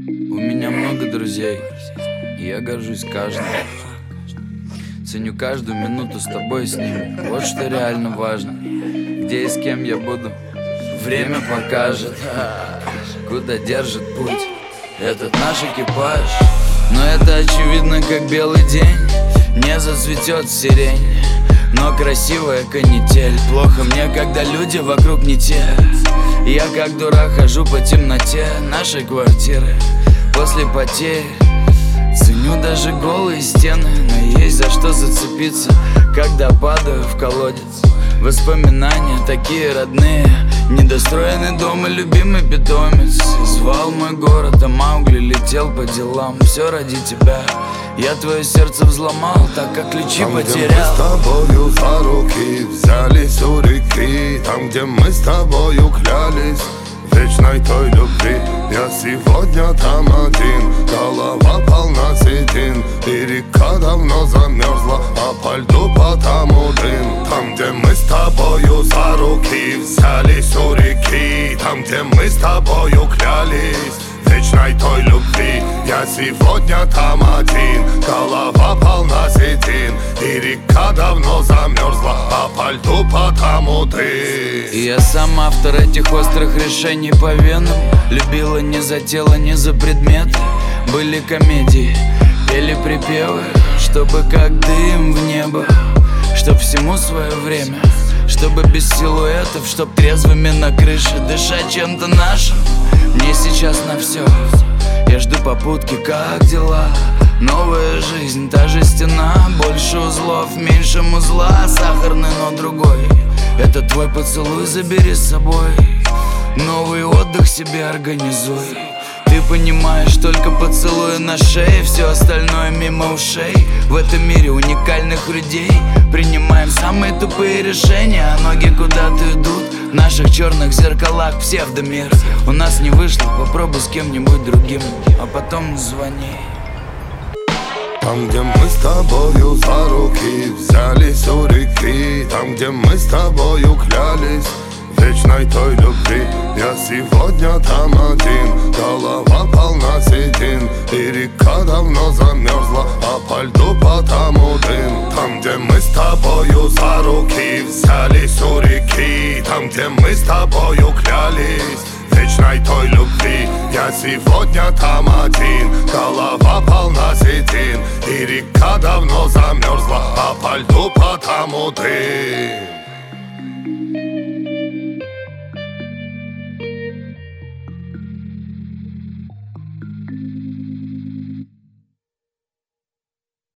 У меня много друзей, и я горжусь каждым. Ценю каждую минуту с тобой и с ними. Вот что реально важно. Где и с кем я буду, время покажет. Куда держит путь этот наш экипаж. Но это очевидно, как белый день. Не зацветет сирень, но красивая канитель. Плохо мне, когда люди вокруг не те. Я как дурак хожу по темноте нашей квартиры после потерь. Ценю даже голые стены, но есть за что зацепиться, когда падаю в колодец. Воспоминания такие родные, недостроенный дом и любимый питомец. Звал мой город, а Маугли летел по делам. Все ради тебя, я твое сердце взломал, так как ключи потерял. Там, где мы с тобою за руки взялись у реки, там, где мы с тобою клялись вечной той любви, я сегодня там один. Голова полна седин, и река давно замерзла, а по льду потому дым. Там, где мы с тобою за руки взялись у реки, там, где мы с тобою клялись вечной той любви, я сегодня там один. Голова полна седин, и река давно замерзла, а по льду потому ты. И я сам автор этих острых решений по венам. Любила не за тело, не за предметы. Были комедии, пели припевы, чтобы как дым в небо, чтоб всему свое время, чтобы без силуэтов, чтоб трезвыми на крыше дышать чем-то нашим. Мне сейчас на все, я жду попутки, как дела? Новая жизнь, та же стена, больше узлов, меньше музла. Сахарный, но другой, это твой поцелуй, забери с собой. Новый отдых себе организуй. Ты понимаешь, только поцелуя на шее, все остальное мимо ушей. В этом мире уникальных людей принимаем самые тупые решения, а ноги куда-то идут. В наших черных зеркалах псевдомир. У нас не вышло, попробуй с кем-нибудь другим, а потом звони. Там, где мы с тобою за руки взялись у реки, там, где мы с тобою клялись вечной той любви, я сегодня там один. Голова полна седин, и река давно замерзла, а по льду потому дым. Там, где мы с тобою за руки взялись у реки, там, где мы с тобою клялись вечной той любви, я сегодня там один. Голова полна седин, и река давно замерзла, а по льду потому ты.